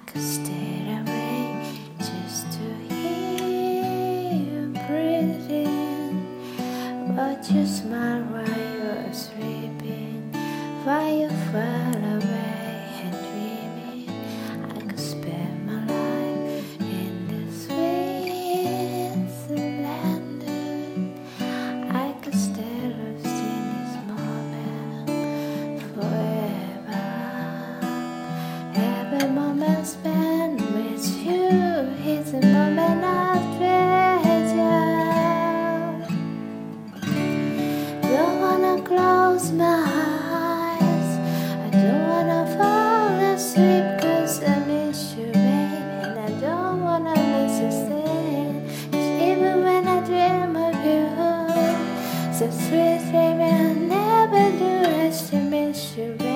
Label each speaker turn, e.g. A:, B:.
A: could stay away just to hear you breathing, but you smile while you're sleeping, while you fell away and dreaming. I could spend my life in this Switzerland. I could stay lost in this moment forever. Every moment spent with you is a moment of treasure. Don't wanna close my eyes, I don't wanna fall asleep, 'cause I miss you, baby, and I don't wanna miss you still. 'Cause even when I dream of you, so sweet, baby, I never do rest to miss you, baby.